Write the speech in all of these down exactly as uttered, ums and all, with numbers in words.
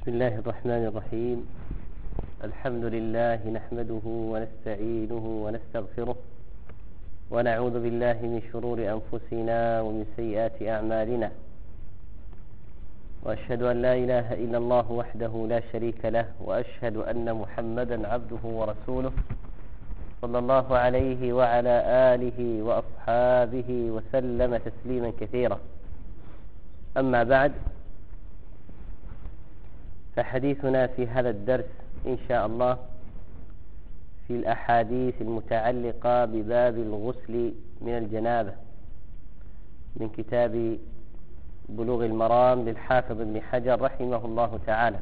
بسم الله الرحمن الرحيم. الحمد لله نحمده ونستعينه ونستغفره ونعوذ بالله من شرور أنفسنا ومن سيئات أعمالنا، وأشهد أن لا إله إلا الله وحده لا شريك له، وأشهد أن محمدا عبده ورسوله صلى الله عليه وعلى آله وأصحابه وسلم تسليما كثيرا. أما بعد، فحديثنا في هذا الدرس إن شاء الله في الأحاديث المتعلقة بباب الغسل من الجنابة من كتاب بلوغ المرام للحافظ ابن حجر رحمه الله تعالى.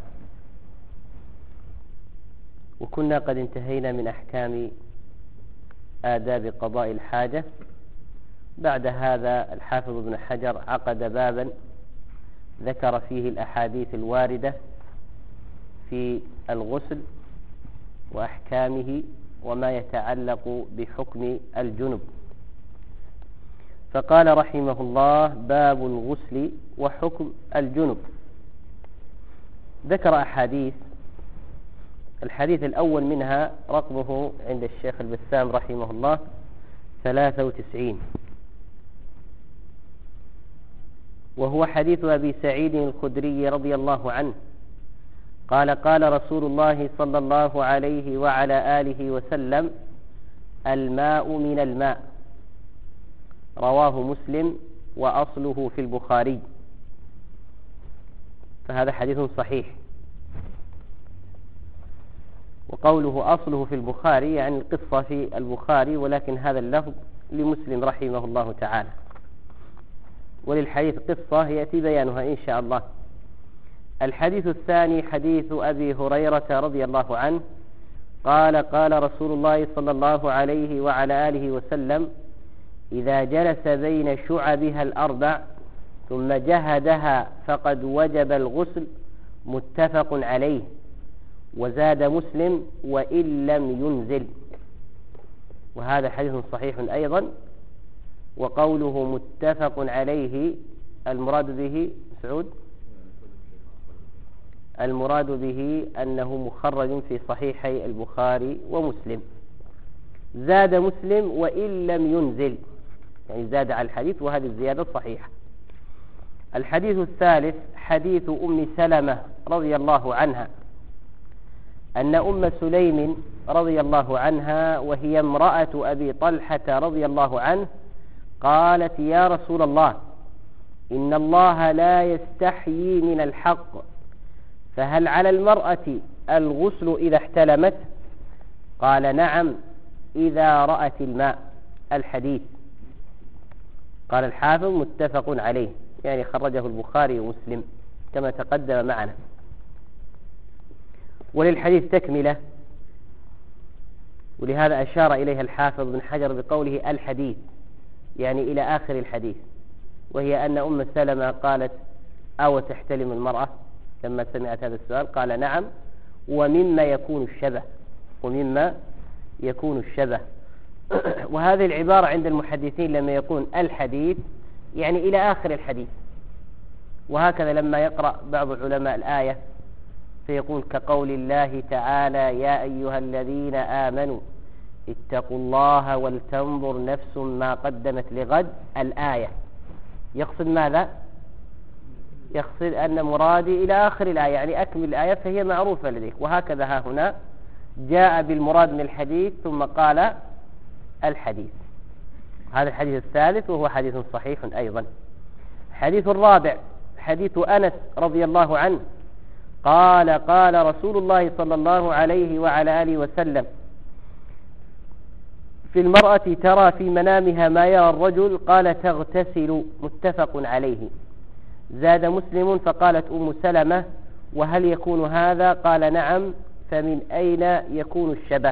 وكنا قد انتهينا من أحكام آداب قضاء الحاجة. بعد هذا الحافظ ابن حجر عقد بابا ذكر فيه الأحاديث الواردة في الغسل وأحكامه وما يتعلق بحكم الجنب. فقال رحمه الله: باب الغسل وحكم الجنب. ذكر أحاديث. الحديث الأول منها رقمه عند الشيخ البسام رحمه الله ثلاثة وتسعين، وهو حديث أبي سعيد الخدري رضي الله عنه قال: قال رسول الله صلى الله عليه وعلى آله وسلم: الماء من الماء. رواه مسلم وأصله في البخاري. فهذا حديث صحيح. وقوله أصله في البخاري يعني القصة في البخاري، ولكن هذا اللفظ لمسلم رحمه الله تعالى. وللحديث قصة يأتي بيانها إن شاء الله. الحديث الثاني حديث أبي هريرة رضي الله عنه قال: قال رسول الله صلى الله عليه وعلى آله وسلم: إذا جلس بين شعبها الأربع ثم جهدها فقد وجب الغسل. متفق عليه. وزاد مسلم: وإن لم ينزل. وهذا حديث صحيح أيضا. وقوله متفق عليه المراد به سعود المراد به أنه مخرج في صحيحي البخاري ومسلم. زاد مسلم: وإن لم ينزل، يعني زاد على الحديث، وهذه الزيادة صحيحة. الحديث الثالث حديث أم سلمة رضي الله عنها أن أم سليم رضي الله عنها وهي امرأة أبي طلحة رضي الله عنه قالت: يا رسول الله، إن الله لا يستحيي من الحق، فهل على المرأة الغسل إذا احتلمت؟ قال: نعم، إذا رأت الماء. الحديث. قال الحافظ: متفق عليه، يعني خرجه البخاري ومسلم كما تقدم معنا. وللحديث تكملة، ولهذا أشار إليها الحافظ بن حجر بقوله الحديث، يعني إلى آخر الحديث، وهي أن أم سلمة قالت: أو تحتلم المرأة؟ لما سمعت هذا السؤال قال: نعم، ومما يكون الشبه ومما يكون الشبه. وهذه العبارة عند المحدثين لما يكون الحديث يعني إلى آخر الحديث. وهكذا لما يقرأ بعض العلماء الآية فيقول كقول الله تعالى: يا أيها الذين آمنوا اتقوا الله ولتنظر نفس ما قدمت لغد. الآية يقصد ماذا؟ يقصد أن مرادي إلى آخر الآية، يعني أكمل الآية، فهي معروفة لديك. وهكذا ها هنا جاء بالمراد من الحديث ثم قال الحديث. هذا الحديث الثالث، وهو حديث صحيح أيضا. الحديث الرابع حديث أنس رضي الله عنه قال: قال رسول الله صلى الله عليه وعلى آله وسلم: في المرأة ترى في منامها ما يرى الرجل. قال: تغتسل. متفق عليه. زاد مسلم: فقالت أم سلمة: وهل يكون هذا؟ قال: نعم، فمن أين يكون الشبه؟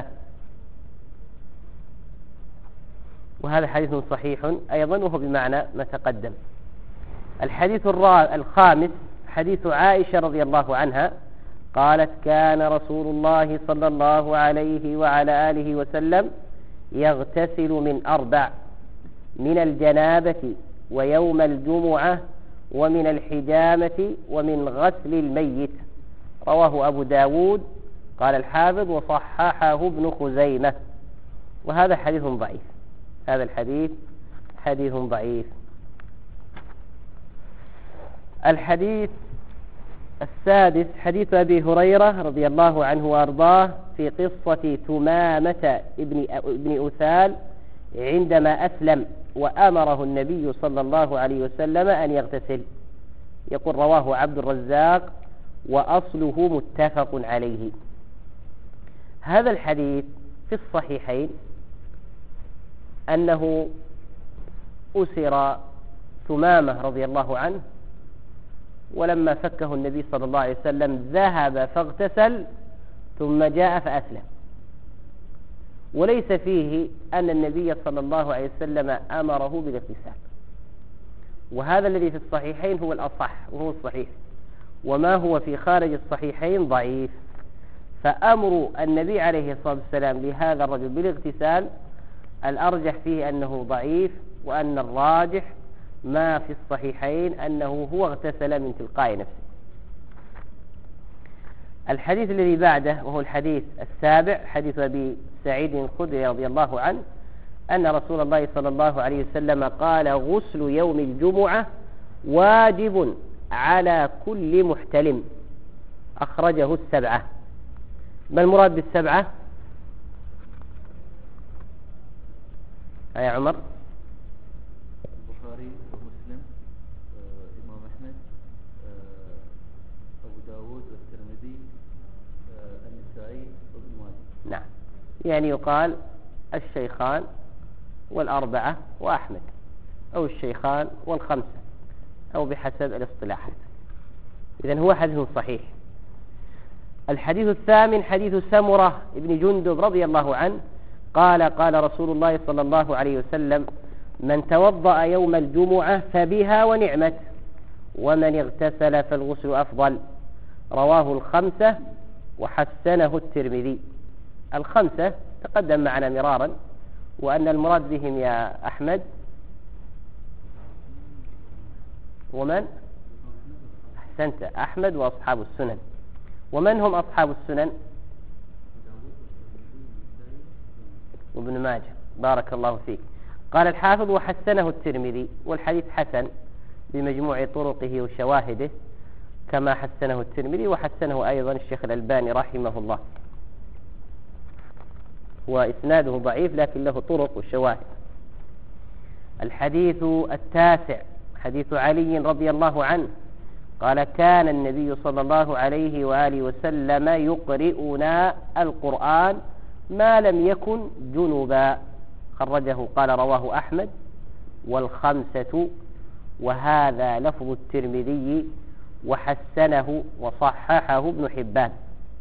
وهذا حديث صحيح أيضا، وهو بمعنى ما تقدم. الحديث الخامس حديث عائشة رضي الله عنها قالت: كان رسول الله صلى الله عليه وعلى آله وسلم يغتسل من أربع: من الجنابة، ويوم الجمعة، ومن الحجامة، ومن غسل الميت. رواه أبو داود قال الحافظ وصححه ابن خزيمة. وهذا حديث ضعيف، هذا الحديث حديث ضعيف. الحديث السادس حديث أبي هريرة رضي الله عنه وأرضاه في قصة ثمامة ابن ابن أثال عندما أسلم وأمره النبي صلى الله عليه وسلم أن يغتسل. يقول رواه عبد الرزاق وأصله متفق عليه. هذا الحديث في الصحيحين أنه أسر ثمامة رضي الله عنه، ولما فكه النبي صلى الله عليه وسلم ذهب فاغتسل ثم جاء فأسلم، وليس فيه أن النبي صلى الله عليه وسلم أمره بالاغتسال. وهذا الذي في الصحيحين هو الأصح وهو الصحيح، وما هو في خارج الصحيحين ضعيف. فأمر النبي عليه الصلاة والسلام لهذا الرجل بالاغتسال الأرجح فيه أنه ضعيف، وأن الراجح ما في الصحيحين أنه هو اغتسل من تلقاء نفسه. الحديث الذي بعده وهو الحديث السابع حديث أبي سعيد الخدري رضي الله عنه أن رسول الله صلى الله عليه وسلم قال غسل يوم الجمعة واجب على كل محتلم، أخرجه السبعة. ما المراد بالسبعة يا عمر؟ البخاري ومسلم، آه، إمام أحمد، آه، أبو داود والترمذي، آه، النسائي وابن ماجه. نعم، يعني يقال الشيخان والأربعة وأحمد، أو الشيخان والخمسة، أو بحسب الاصطلاحات. إذن هو حديث صحيح. الحديث الثامن حديث سمرة ابن جندب رضي الله عنه قال قال رسول الله صلى الله عليه وسلم من توضأ يوم الجمعة فبها ونعمت، ومن اغتسل فالغسل أفضل. رواه الخمسة وحسنه الترمذي. الخمسة تقدم معنا مرارا، وأن المراد بهم يا أحمد ومن؟ أحسنت، أحمد وأصحاب السنن. ومن هم أصحاب السنن؟ وابن ماجه. بارك الله فيك. قال الحافظ وحسنه الترمذي، والحديث حسن بمجموع طرقه وشواهده كما حسنه الترمذي، وحسنه أيضا الشيخ الألباني رحمه الله. وإسناده ضعيف لكن له طرق وشواهد. الحديث التاسع حديث علي رضي الله عنه قال كان النبي صلى الله عليه وآله وسلم يقرئنا القرآن ما لم يكن جنبا. خرجه قال رواه أحمد والخمسة، وهذا لفظ الترمذي وحسنه وصححه ابن حبان.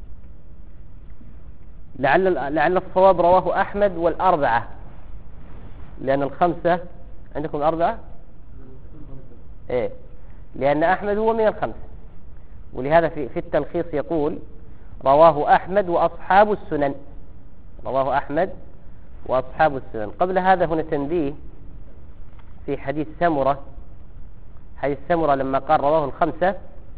لعل لعل الصواب رواه أحمد والأربعة، لأن الخمسة عندكم الأربعة إيه، لأن أحمد هو من الخمسة، ولهذا في, في التلخيص يقول رواه أحمد وأصحاب السنن، رواه أحمد وأصحاب السنن. قبل هذا هنا تنبيه في حديث سمرة. حديث سمرة لما قال رواه الخمسة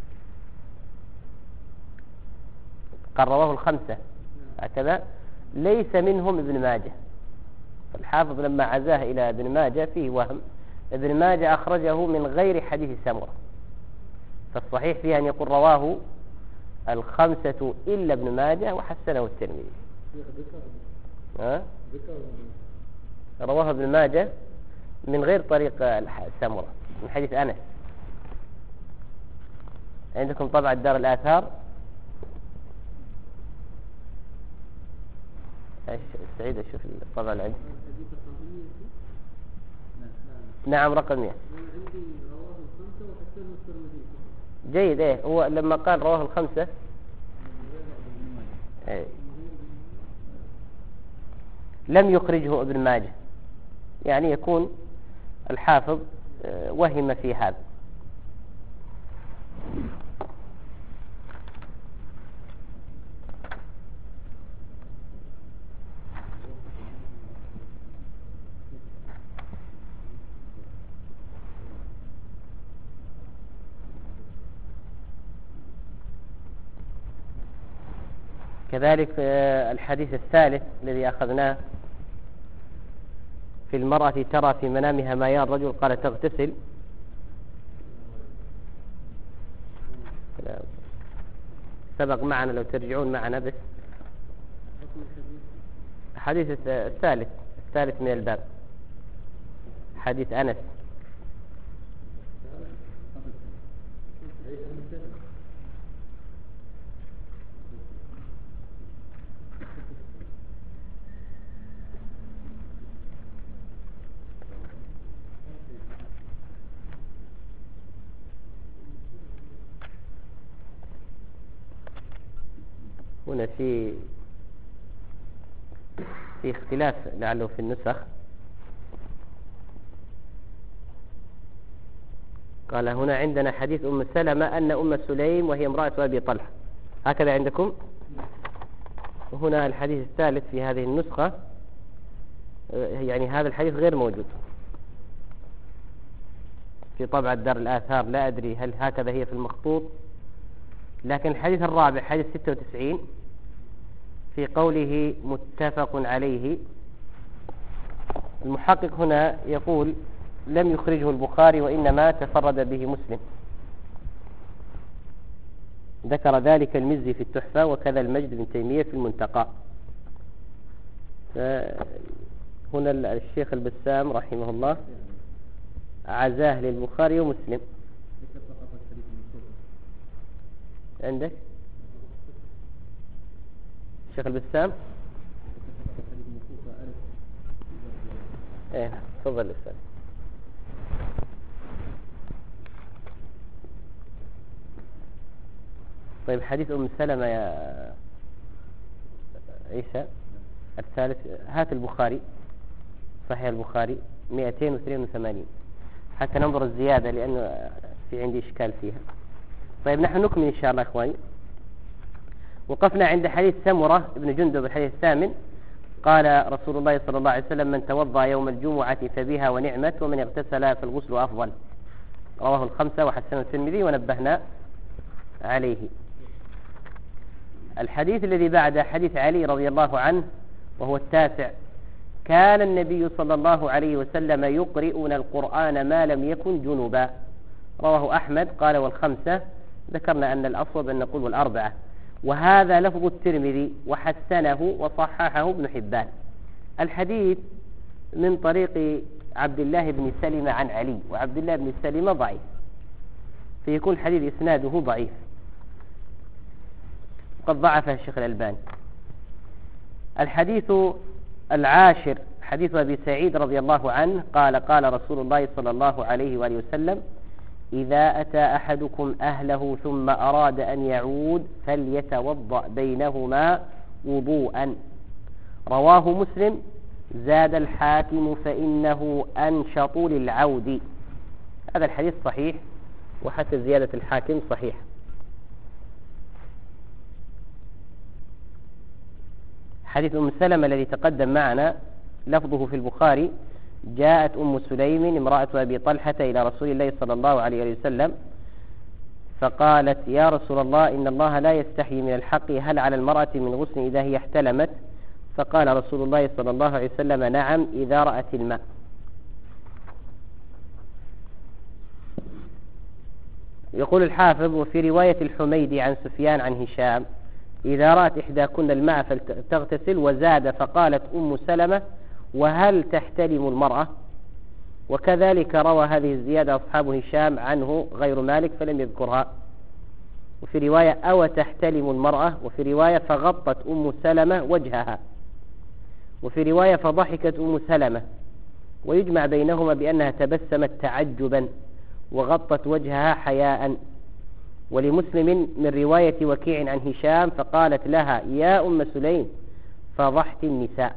قال رواه الخمسة هكذا، ليس منهم ابن ماجه. الحافظ لما عزاه إلى ابن ماجه فيه وهم. ابن ماجه أخرجه من غير حديث سمرة، فالصحيح فيه أن يقول رواه الخمسة إلا ابن ماجه وحسنه الترمذي. ها؟ رواه ابن ماجه من غير طريق سمرة من حديث أنس. عندكم طبعا دار الآثار سعيد أشوف الطبع اللي عندي. نعم رقم مئة. جيد. ايه هو لما قال رواه الخمسة ايه لم يخرجه ابن ماجه، يعني يكون الحافظ وهم في هذا. كذلك الحديث الثالث الذي أخذناه في المرأة ترى في منامها ما يرى الرجل قال تغتسل، سبق معنا لو ترجعون معنا بس حديث الثالث الثالث من الباب حديث أنس. هنا في في اختلاف لعله في النسخ. قال هنا عندنا حديث أم سلمة أن أم سليم وهي امرأة أبي طلحة، هكذا عندكم. وهنا الحديث الثالث في هذه النسخة، يعني هذا الحديث غير موجود في طبعة دار الآثار، لا أدري هل هكذا هي في المخطوط، لكن الحديث الرابع حديث ستة وتسعين في قوله متفق عليه، المحقق هنا يقول لم يخرجه البخاري وإنما تفرد به مسلم، ذكر ذلك المزي في التحفة وكذا المجد بن تيمية في المنتقى. هنا الشيخ البسام رحمه الله عزاه للبخاري ومسلم. عندك الشيخ البسام؟ ايه تفضل استاذ. طيب حديث أم سلمة يا عيسى الثالث، هات البخاري صحيح البخاري مئتين واثنين وثمانين حتى ننظر الزيادة لأنه في عندي إشكال فيها. طيب نحن نكمل إن شاء الله إخواني. وقفنا عند حديث سمرة بن جندب الحديث الثامن، قال رسول الله صلى الله عليه وسلم من توضأ يوم الجمعة فبها ونعمت ومن اغتسل فالغسل أفضل، رواه الخمسة وحسنه الترمذي ونبهنا عليه. الحديث الذي بعد حديث علي رضي الله عنه وهو التاسع، كان النبي صلى الله عليه وسلم يقرئنا القرآن ما لم يكن جنبا، رواه أحمد قال والخمسة، ذكرنا أن الأصوب أن نقول والأربعة، وهذا لفظ الترمذي وحسنه وصححه ابن حبان. الحديث من طريق عبد الله بن سلمة عن علي، وعبد الله بن سلمة ضعيف، فيكون الحديث إسناده ضعيف وقد ضعفه الشيخ الألباني. الحديث العاشر حديث أبي سعيد رضي الله عنه قال قال رسول الله صلى الله عليه وآله وسلم إذا أتى أحدكم أهله ثم أراد أن يعود فليتوضأ بينهما وضوءا، رواه مسلم، زاد الحاكم فإنه أنشط للعود. هذا الحديث صحيح وحتى زيادة الحاكم صحيح. حديث أم سلمة الذي تقدم معنا لفظه في البخاري، جاءت أم سليم امرأة أبي طلحة إلى رسول الله صلى الله عليه وسلم فقالت يا رسول الله إن الله لا يستحي من الحق، هل على المرأة من غسل إذا هي احتلمت؟ فقال رسول الله صلى الله عليه وسلم نعم إذا رأت الماء. يقول الحافظ وفي رواية الحميدي عن سفيان عن هشام إذا رأت إحداكن الماء فلتغتسل، وزاد فقالت أم سلمة وهل تحتلم المرأة؟ وكذلك روى هذه الزيادة أصحاب هشام عنه غير مالك فلم يذكرها. وفي رواية أو تحتلم المرأة، وفي رواية فغطت أم سلمة وجهها، وفي رواية فضحكت أم سلمة، ويجمع بينهما بأنها تبسمت تعجبا وغطت وجهها حياء. ولمسلم من رواية وكيع عن هشام فقالت لها يا أم سليم فضحت النساء.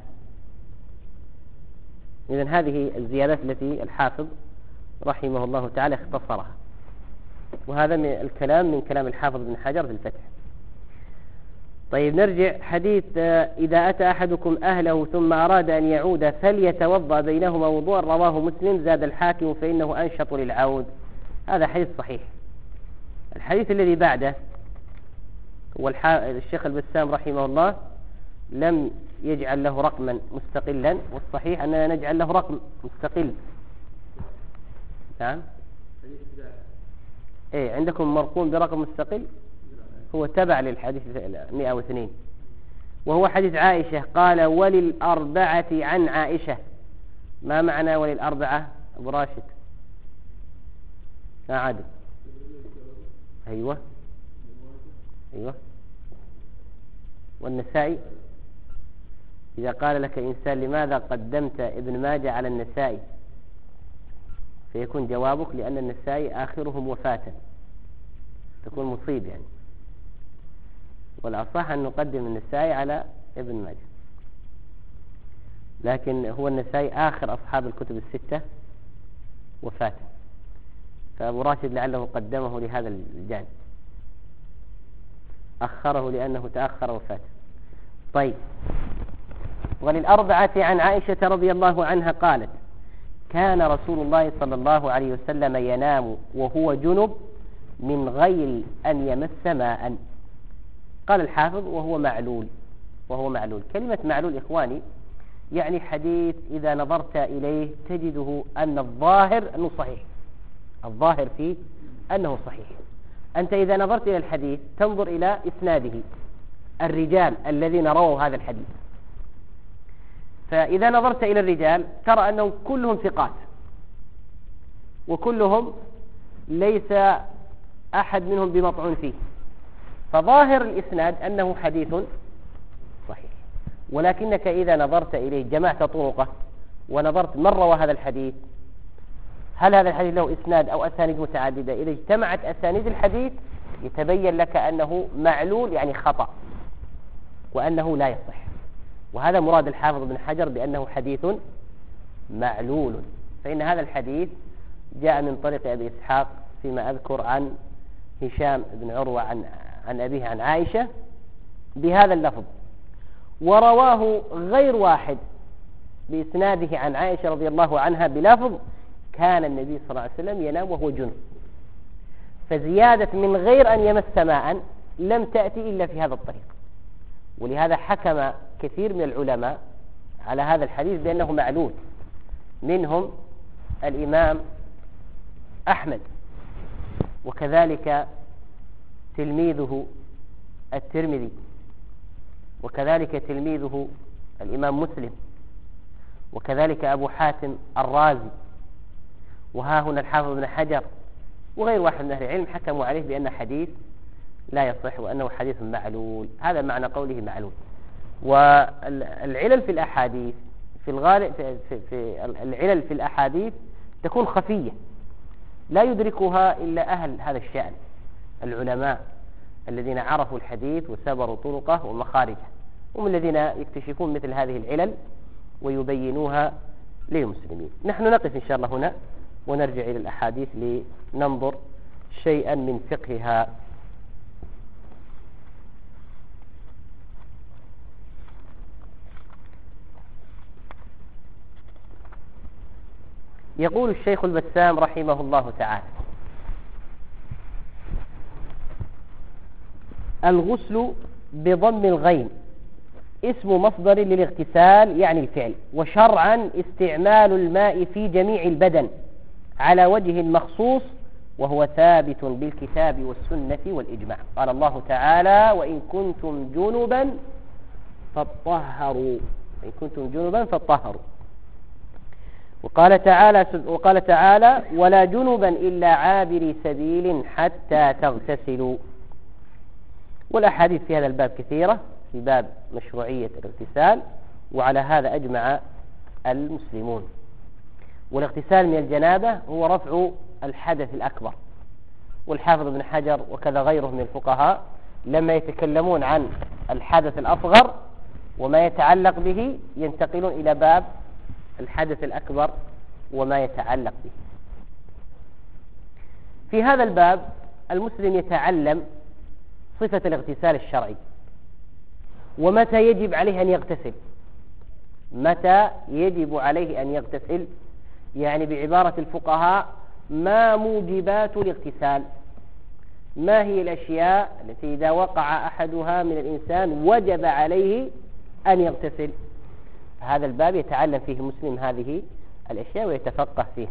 إذن هذه الزيادات التي الحافظ رحمه الله تعالى اختصرها، وهذا من الكلام من كلام الحافظ بن حجر في الفتح. طيب نرجع حديث إذا أتى أحدكم أهله ثم أراد أن يعود فليتوضأ بينهما وضوءا، رواه مسلم، زاد الحاكم فإنه أنشط للعود. هذا حديث صحيح. الحديث الذي بعده والشيخ البسام رحمه الله لم يجعل له رقما مستقلا، والصحيح أننا نجعل له رقم مستقل. نعم. ايه عندكم مرقوم برقم مستقل، هو تبع للحديث مئة واثنين، وهو حديث عائشة. قال وللأربعة عن عائشة. ما معنى وللأربعة أبو راشد؟ ما عادل. أيوة أيوة. والنسائي. إذا قال لك إنسان لماذا قدمت ابن ماجه على النسائي، فيكون جوابك لأن النسائي آخرهم وفاة، تكون مصيب يعني. والأصح أن نقدم النسائي على ابن ماجه، لكن هو النسائي آخر أصحاب الكتب الستة وفاة، فأبو راشد لعله قدمه لهذا الجانب، أخره لأنه تأخر وفاة. طيب. وللأربعة عن عائشة رضي الله عنها قالت كان رسول الله صلى الله عليه وسلم ينام وهو جنب من غير أن يمس ماء. قال الحافظ وهو معلول. وهو معلول، كلمة معلول إخواني يعني حديث إذا نظرت إليه تجده أن الظاهر أنه صحيح، الظاهر فيه أنه صحيح. أنت إذا نظرت إلى الحديث تنظر إلى إسناده، الرجال الذين رووا هذا الحديث، فإذا نظرت إلى الرجال ترى أنهم كلهم ثقات، وكلهم ليس أحد منهم بمطعون فيه، فظاهر الإسناد أنه حديث صحيح. ولكنك إذا نظرت إليه جمعت طرقه ونظرت من روى هذا الحديث، هل هذا الحديث له إسناد أو أسانيد متعددة؟ إذا اجتمعت أسانيد الحديث يتبين لك أنه معلول يعني خطأ، وأنه لا يصح. وهذا مراد الحافظ بن حجر بأنه حديث معلول، فإن هذا الحديث جاء من طريق أبي إسحاق فيما أذكر عن هشام بن عروة عن, عن أبيه عن عائشة بهذا اللفظ، ورواه غير واحد بإسناده عن عائشة رضي الله عنها بلفظ كان النبي صلى الله عليه وسلم ينام وهو جنب. فزيادة من غير أن يمس ماء لم تأتي إلا في هذا الطريق، ولهذا حكم كثير من العلماء على هذا الحديث بأنه معلول، منهم الإمام أحمد، وكذلك تلميذه الترمذي، وكذلك تلميذه الإمام مسلم، وكذلك أبو حاتم الرازي، وها هنا الحافظ بن حجر وغير واحد من أهل العلم حكموا عليه بأن حديث لا يصح وأنه حديث معلول. هذا معنى قوله معلول. والعلل في الأحاديث في الغالب في, في, في العلل في الأحاديث تكون خفية لا يدركها إلا أهل هذا الشأن، العلماء الذين عرفوا الحديث وسبروا طرقه ومخارجه، هم الذين يكتشفون مثل هذه العلل ويبينوها للمسلمين. نحن نقف إن شاء الله هنا ونرجع إلى الأحاديث لننظر شيئا من فقهها. يقول الشيخ البسام رحمه الله تعالى: الغسل بضم الغين اسم مصدر للاغتسال يعني الفعل، وشرعا استعمال الماء في جميع البدن على وجه مخصوص، وهو ثابت بالكتاب والسنة والإجماع. قال الله تعالى: وإن كنتم جنبا فاطهروا، وإن كنتم جنبا فاطهروا. وقال تعالى وقال تعالى: ولا جنبا إلا عابري سبيل حتى تغتسلوا. والأحاديث في هذا الباب كثيرة، في باب مشروعية الاغتسال، وعلى هذا أجمع المسلمون. والاغتسال من الجنابة هو رفع الحدث الأكبر. والحافظ ابن حجر وكذا غيره من الفقهاء لما يتكلمون عن الحدث الأصغر وما يتعلق به ينتقلون إلى باب الحدث الأكبر وما يتعلق به. في هذا الباب المسلم يتعلم صفة الاغتسال الشرعي، ومتى يجب عليه أن يغتسل، متى يجب عليه أن يغتسل، يعني بعبارة الفقهاء ما موجبات الاغتسال، ما هي الأشياء التي إذا وقع أحدها من الإنسان وجب عليه أن يغتسل؟ هذا الباب يتعلم فيه المسلم هذه الأشياء ويتفقه فيها.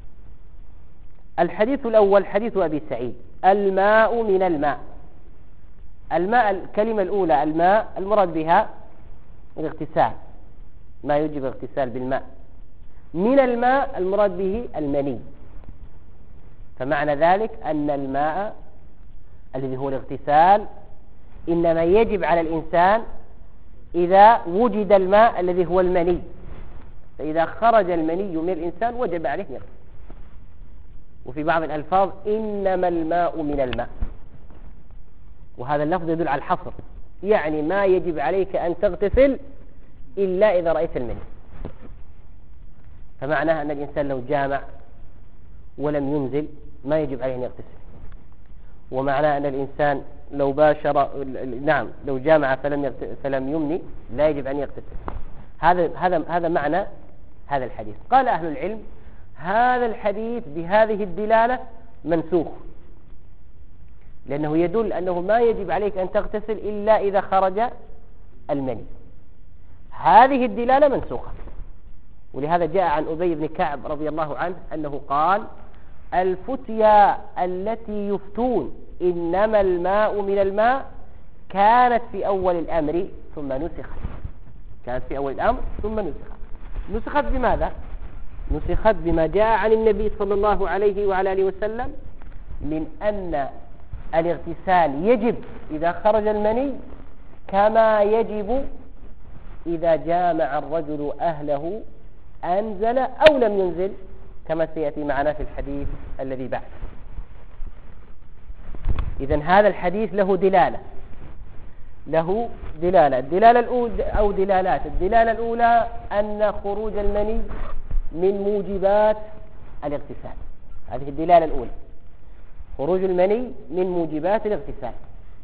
الحديث الأول حديث أبي سعيد: الماء من الماء. الماء الكلمة الأولى الماء المراد بها الاغتسال، ما يجب الاغتسال بالماء. من الماء المراد به المني. فمعنى ذلك أن الماء الذي هو الاغتسال إنما يجب على الإنسان إذا وجد الماء الذي هو المني، فإذا خرج المني من الإنسان وجب عليه يغتسل. وفي بعض الألفاظ إنما الماء من الماء، وهذا اللفظ يدل على الحصر، يعني ما يجب عليك أن تغتسل إلا إذا رأيت المني. فمعناه أن الإنسان لو جامع ولم ينزل ما يجب عليه أن يغتسل، ومعناه أن الإنسان لو باشر نعم لو جامع فلم فلم يمني لا يجب أن يغتسل. هذا هذا هذا معنى هذا الحديث. قال أهل العلم: هذا الحديث بهذه الدلالة منسوخ، لأنه يدل أنه ما يجب عليك أن تغتسل إلا إذا خرج المني. هذه الدلالة منسوخة. ولهذا جاء عن أبي بن كعب رضي الله عنه أنه قال: الفتيا التي يفتون إنما الماء من الماء كانت في أول الأمر ثم نسخت. كانت في أول الأمر ثم نسخت. نسخت بماذا؟ نسخت بما جاء عن النبي صلى الله عليه وعلى آله وسلم من أن الاغتسال يجب إذا خرج المني كما يجب إذا جامع الرجل أهله أنزل أو لم ينزل، كما سيأتي معنا في الحديث الذي بعد. إذن هذا الحديث له دلالة له دلالة الدلالة الأولى أو دلالات. الدلالة الأولى أن خروج المني من موجبات الاغتسال. هذه الدلالة الأولى، خروج المني من موجبات الاغتسال.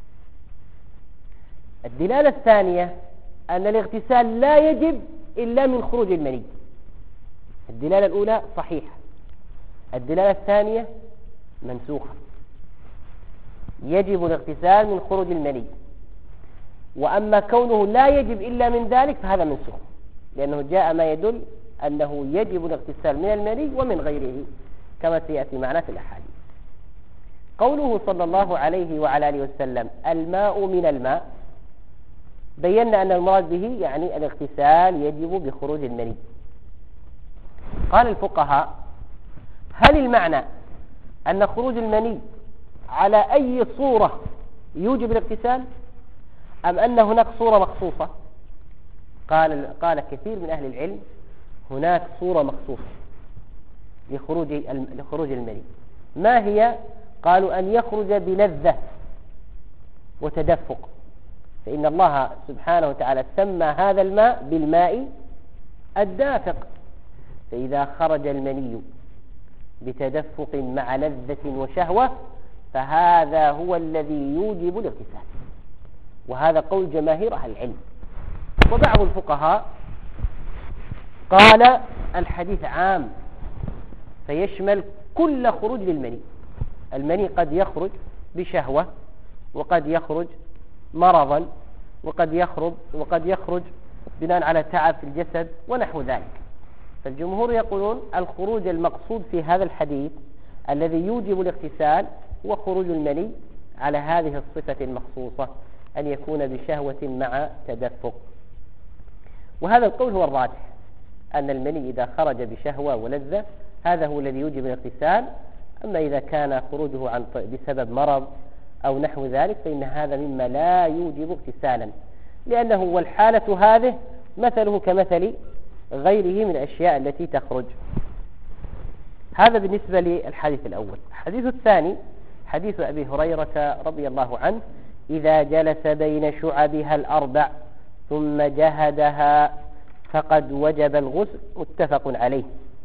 الدلالة الثانية أن الاغتسال لا يجب إلا من خروج المني. الدلالة الأولى صحيحة، الدلالة الثانية منسوخة. يجب الاغتسال من خروج المني، وأما كونه لا يجب إلا من ذلك فهذا منسوخ، لأنه جاء ما يدل أنه يجب الاغتسال من المني ومن غيره كما سيأتي معنا في الأحاديث. قوله صلى الله عليه وعلى آله وسلم: الماء من الماء، بينا أن المراد به يعني الاغتسال يجب بخروج المني. قال الفقهاء: هل المعنى أن خروج المني على أي صورة يوجب الاغتسال، أم أن هناك صورة مخصوصة؟ قال قال كثير من أهل العلم: هناك صورة مخصوصة لخروج لخروج المني. ما هي؟ قالوا: أن يخرج بلذة وتدفق، فإن الله سبحانه وتعالى سمى هذا الماء بالماء الدافق، فإذا خرج المني بتدفق مع لذة وشهوة فهذا هو الذي يوجب الاغتسال. وهذا قول جماهير أهل العلم. وبعض الفقهاء قال: الحديث عام فيشمل كل خروج للمني. المني قد يخرج بشهوة، وقد يخرج مرضا، وقد يخرج وقد يخرج بناء على تعب في الجسد ونحو ذلك. فالجمهور يقولون الخروج المقصود في هذا الحديث الذي يوجب الاغتسال هو خروج المني على هذه الصفة المخصوصة، أن يكون بشهوة مع تدفق. وهذا القول هو الراجح، أن المني إذا خرج بشهوة ولذة هذا هو الذي يوجب الاغتسال. أما إذا كان خروجه عن بسبب مرض أو نحو ذلك فإن هذا مما لا يوجب اغتسالا، لأنه والحالة هذه مثله كمثل غيره من الأشياء التي تخرج. هذا بالنسبة للحديث الأول. الحديث الثاني حديث أبي هريرة رضي الله عنه: إذا جلس بين شعبها الأربع ثم جهدها فقد وجب الغسل، متفق عليه.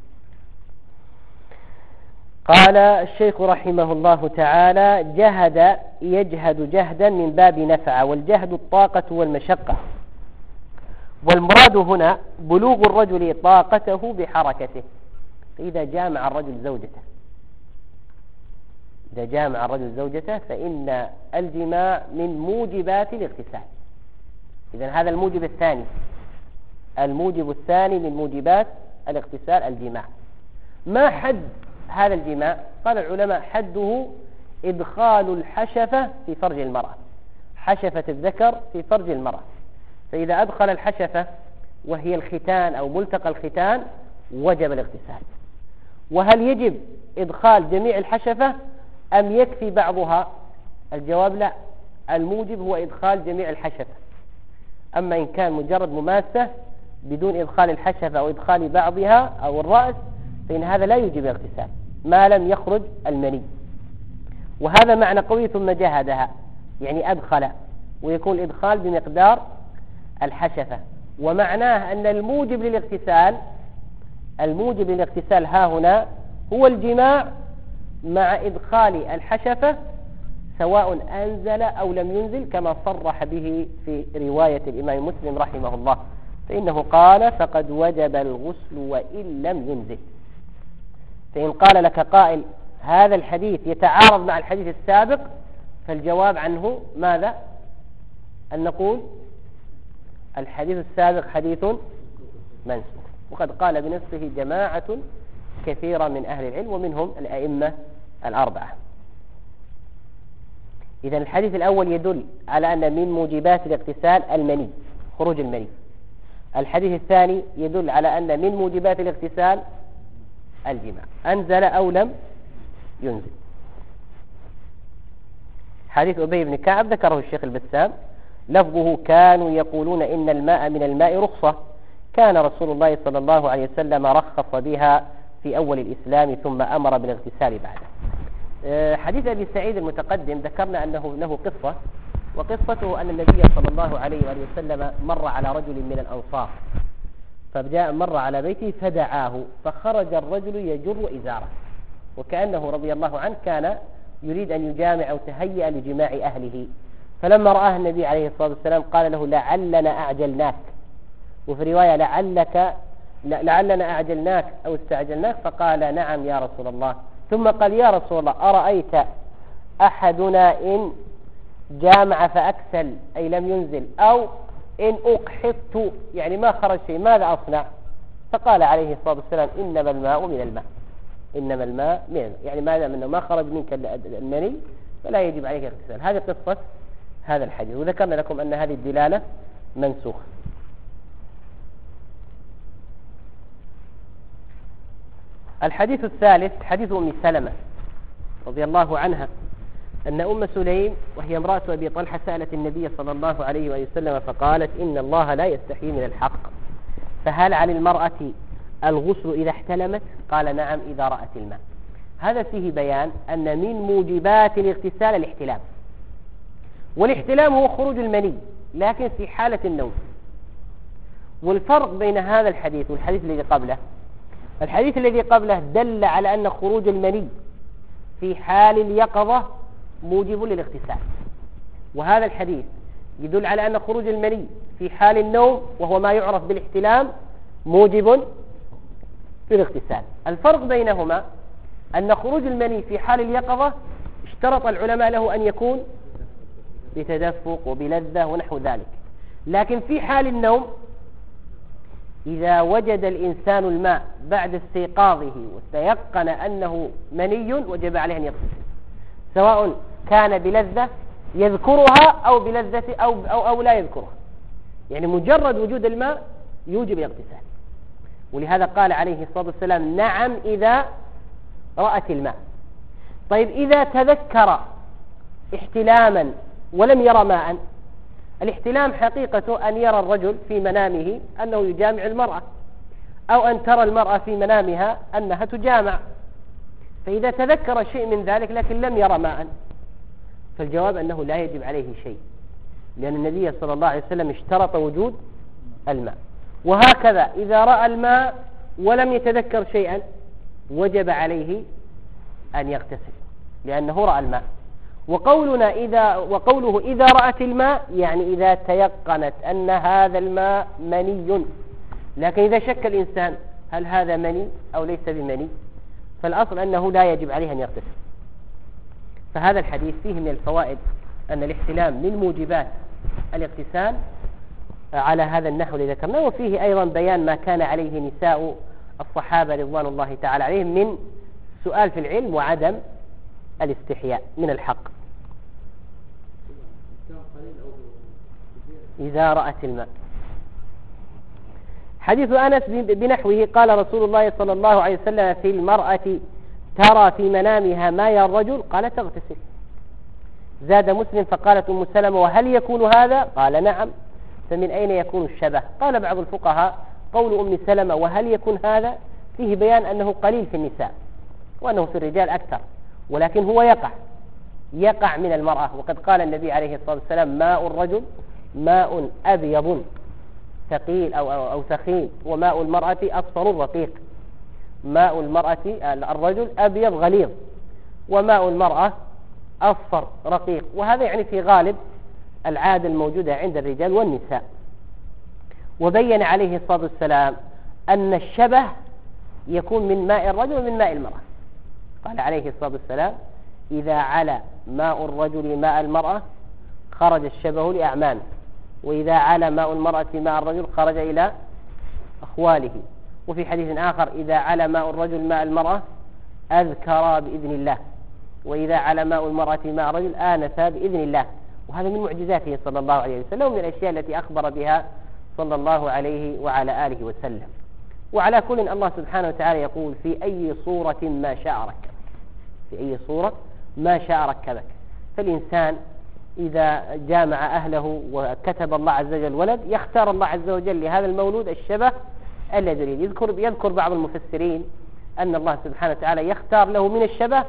قال الشيخ رحمه الله تعالى: جهد يجهد جهدا من باب نفع، والجهد الطاقة والمشقة، والمراد هنا بلوغ الرجل طاقته بحركته. فإذا جامع الرجل زوجته إذا جامع الرجل زوجته فإن الجماع من موجبات الاغتسال. إذن هذا الموجب الثاني، الموجب الثاني من موجبات الاغتسال الجماع. ما حد هذا الجماع؟ قال العلماء حده إدخال الحشفة في فرج المرأة، حشفة الذكر في فرج المرأة. فإذا أدخل الحشفة وهي الختان أو ملتقى الختان وجب الاغتسال. وهل يجب إدخال جميع الحشفة أم يكفي بعضها؟ الجواب لا، الموجب هو إدخال جميع الحشفة. أما إن كان مجرد مماسة بدون إدخال الحشفة أو إدخال بعضها أو الرأس فإن هذا لا يوجب الاغتسال ما لم يخرج المني. وهذا معنى قوي ثم جهدها، يعني أدخل، ويكون الإدخال بمقدار الحشفة. ومعناه أن الموجب للاغتسال الموجب للاغتسال ها هنا هو الجماع مع إدخال الحشفة سواء أنزل أو لم ينزل، كما صرح به في رواية الإمام مسلم رحمه الله، فإنه قال فقد وجب الغسل وإن لم ينزل. فإن قال لك قائل هذا الحديث يتعارض مع الحديث السابق، فالجواب عنه ماذا؟ أن نقول الحديث السابق حديث منسوخ، وقد قال بنفسه جماعة كثيرة من أهل العلم ومنهم الأئمة الأربعة. إذن الحديث الأول يدل على أن من موجبات الاغتسال المني، خروج المني. الحديث الثاني يدل على أن من موجبات الاغتسال الجماع، أنزل أو لم ينزل. حديث أبي بن كعب ذكره الشيخ البسام، لفظه كانوا يقولون إن الماء من الماء رخصة، كان رسول الله صلى الله عليه وسلم رخص بها في أول الإسلام ثم أمر بالاغتسال بعده. حديث أبي سعيد المتقدم ذكرنا أنه له قصة، وقصته أن النبي صلى الله عليه وآله وسلم مر على رجل من الأنصار، فجاء مر على بيته فدعاه، فخرج الرجل يجر إزاره، وكأنه رضي الله عنه كان يريد أن يجامع أو تهيأ لجماع أهله. فلما رآه النبي عليه الصلاة والسلام قال له لعلنا أعجلناك، وفي رواية لعلك لعلنا أعجلناك أو استعجلناك، فقال نعم يا رسول الله. ثم قال يا رسول الله أرأيت أحدنا إن جامع فأكسل أي لم ينزل، أو إن أقحطت يعني ما خرج شيء ماذا أصنع؟ فقال عليه الصلاة والسلام إنما الماء من الماء، إنما الماء من الماء، يعني ما دام أنه ما خرج منك المني فلا يجب عليك الاغتسال. هذه قصة هذا الحديث، وذكرنا لكم أن هذه الدلالة منسوخة. الحديث الثالث حديث أم سلمة رضي الله عنها أن أم سليم وهي امرأة أبي طلحة سألت النبي صلى الله عليه وآله وسلم فقالت إن الله لا يستحيي من الحق، فهل على المرأة الغسل إذا احتلمت؟ قال نعم إذا رأت الماء. هذا فيه بيان أن من موجبات الاغتسال الاحتلام، والاحتلام هو خروج المني لكن في حالة النوم. والفرق بين هذا الحديث والحديث الذي قبله، الحديث الذي قبله دل على أن خروج المني في حال اليقظة موجب للاغتسال، وهذا الحديث يدل على أن خروج المني في حال النوم وهو ما يعرف بالاحتلام موجب في الاغتسال. الفرق بينهما أن خروج المني في حال اليقظة اشترط العلماء له أن يكون بتدفق وبلذة ونحو ذلك، لكن في حال النوم إذا وجد الإنسان الماء بعد استيقاظه وتيقن أنه مني وجب عليه أن يغتسل، سواء كان بلذة يذكرها أو بلذة أو, أو, أو لا يذكرها، يعني مجرد وجود الماء يوجب الاغتسال. ولهذا قال عليه الصلاة والسلام نعم إذا رأت الماء. طيب إذا تذكر احتلاما ولم يرى ماء، الاحتلام حقيقة أن يرى الرجل في منامه أنه يجامع المرأة، أو أن ترى المرأة في منامها أنها تجامع، فإذا تذكر شيء من ذلك لكن لم يرى ماء فالجواب أنه لا يجب عليه شيء، لأن النبي صلى الله عليه وسلم اشترط وجود الماء. وهكذا إذا رأى الماء ولم يتذكر شيئا وجب عليه أن يغتسل لأنه رأى الماء. وقولنا إذا وقوله إذا رأت الماء يعني إذا تيقنت أن هذا الماء مني، لكن إذا شك الإنسان هل هذا مني أو ليس بمني فالأصل أنه لا يجب عليه أن يغتسل. فهذا الحديث فيه من الفوائد أن الاحتلام من موجبات الاغتسال على هذا النحو الذي ذكرناه، وفيه أيضا بيان ما كان عليه نساء الصحابة رضوان الله تعالى عليهم من سؤال في العلم وعدم الاستحياء من الحق إذا رأت الماء. حديث أنس بنحوه قال رسول الله صلى الله عليه وسلم في المرأة ترى في منامها ما يرى الرجل قال تغتسل. زاد مسلم فقالت أم سلمة وهل يكون هذا؟ قال نعم. فمن أين يكون الشبه؟ قال بعض الفقهاء قول أم سلمة وهل يكون هذا فيه بيان أنه قليل في النساء وأنه في الرجال أكثر، ولكن هو يقع يقع من المرأة. وقد قال النبي عليه الصلاة والسلام ماء الرجل ماء أبيض ثقيل أو, أو, أو ثخين، وماء المرأة أصفر رقيق. ماء المرأة الرجل أبيض غليظ، وماء المرأة أصفر رقيق. وهذا يعني في غالب العادة الموجودة عند الرجال والنساء. وبين عليه الصلاة والسلام أن الشبه يكون من ماء الرجل ومن ماء المرأة. قال عليه الصلاة والسلام إذا علا ماء الرجل ماء المرأة خرج الشبه لأعمامه، وإذا علا ماء المرأة ماء الرجل خرج إلى أخواله. وفي حديث آخر إذا علا ماء الرجل ماء المرأة أذكر بإذن الله، وإذا علا ماء المرأة ماء الرجل آنس بإذن الله. وهذا من معجزاته صلى الله عليه وسلم ومن الأشياء التي أخبر بها صلى الله عليه وعلى آله وسلم. وعلى كل الله سبحانه وتعالى يقول في أي صورة ما شاء ركبك، في أي صورة ما شاء ركبك. فالإنسان إذا جامع أهله وكتب الله عز وجل ولد يختار الله عز وجل لهذا المولود الشبه الذي يريد. يذكر, يذكر بعض المفسرين أن الله سبحانه وتعالى يختار له من الشبه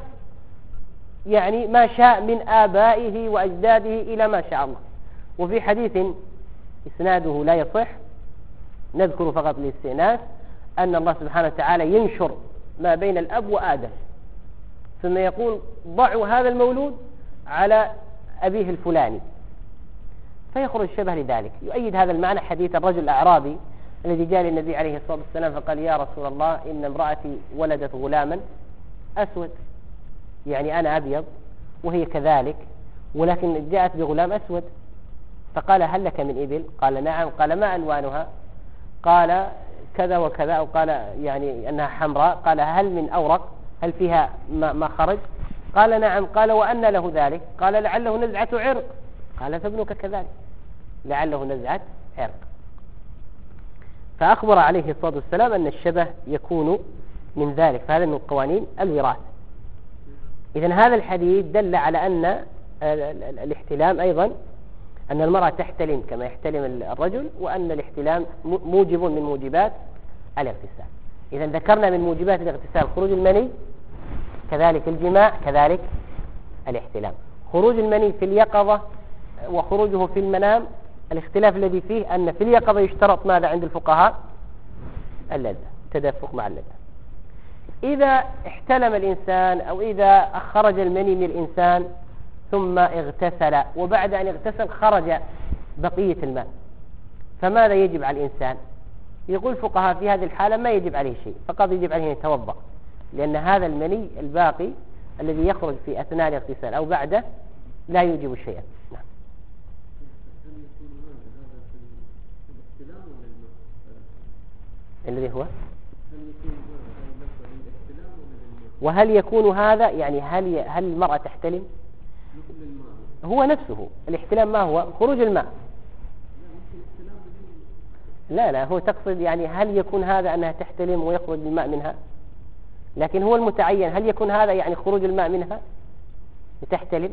يعني ما شاء من آبائه وأجداده إلى ما شاء الله. وفي حديث إسناده لا يصح نذكر فقط للاستئناس أن الله سبحانه وتعالى ينشر ما بين الأب وآدم، ثم يقول ضعوا هذا المولود على أبيه الفلاني فيخرج الشبه لذلك. يؤيد هذا المعنى حديث الرجل الأعرابي الذي جاء للنبي عليه الصلاة والسلام فقال يا رسول الله إن امرأتي ولدت غلاما أسود، يعني أنا أبيض وهي كذلك، ولكن جاءت بغلام أسود. فقال هل لك من إبل؟ قال نعم. قال ما ألوانها؟ قال كذا وكذا، أو قال يعني أنها حمراء. قال هل من أورق؟ هل فيها ما خرج؟ قال نعم. قال وأن له ذلك؟ قال لعله نزعة عرق. قال فابنك كذلك لعله نزعة عرق. فأخبر عليه الصلاة والسلام أن الشبه يكون من ذلك، فهذا من قوانين الوراثة. إذن هذا الحديث دل على أن الاحتلام أيضا أن المرأة تحتلم كما يحتلم الرجل، وأن الاحتلام موجب من موجبات الاغتسال. إذن ذكرنا من موجبات الاغتسال خروج المني، كذلك الجماع، كذلك الاحتلام. خروج المني في اليقظة وخروجه في المنام الاختلاف الذي فيه أن في اليقظة يشترط ماذا عند الفقهاء؟ اللذة، تدفق مع اللذة. إذا احتلم الإنسان أو إذا خرج المني من الإنسان ثم اغتسل، وبعد أن اغتسل خرج بقية الماء، فماذا يجب على الإنسان؟ يقول الفقهاء في هذه الحالة ما يجب عليه شيء، فقط يجب عليه أن يتوضأ، لأن هذا المني الباقي الذي يخرج في أثناء الاغتسال أو بعده لا يوجب شيئا. نعم. الذي هو وهل يكون هذا يعني هل هل المرأة تحتلم؟ هو نفسه الاحتلام ما هو؟ خروج الماء. لا لا هو تقصد يعني هل يكون هذا أنها تحتلم ويخرج الماء منها؟ لكن هو المتعين هل يكون هذا يعني خروج الماء منها تحتلم؟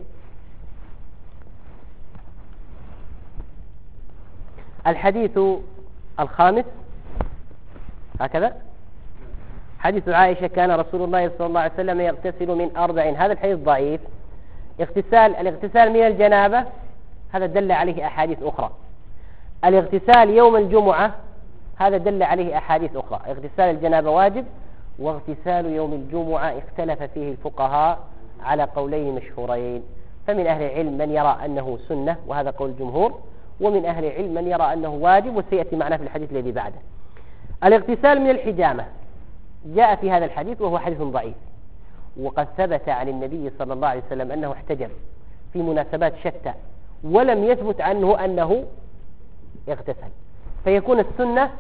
الحديث الخامس هكذا حديث عائشة كان رسول الله صلى الله عليه وسلم يغتسل من أربع. هذا الحديث ضعيف. اغتسال الاغتسال من الجنابة هذا دل عليه أحاديث أخرى. الاغتسال يوم الجمعة هذا دل عليه أحاديث أخرى. اغتسال الجنابة واجب، واغتسال يوم الجمعة اختلف فيه الفقهاء على قولين مشهورين. فمن أهل العلم من يرى أنه سنة وهذا قول الجمهور، ومن أهل العلم من يرى أنه واجب، وسيأتي معنا في الحديث الذي بعده. الاغتسال من الحجامة جاء في هذا الحديث وهو حديث ضعيف، وقد ثبت عن النبي صلى الله عليه وسلم أنه احتجم في مناسبات شتى، ولم يثبت عنه أنه اغتسل، فيكون السنة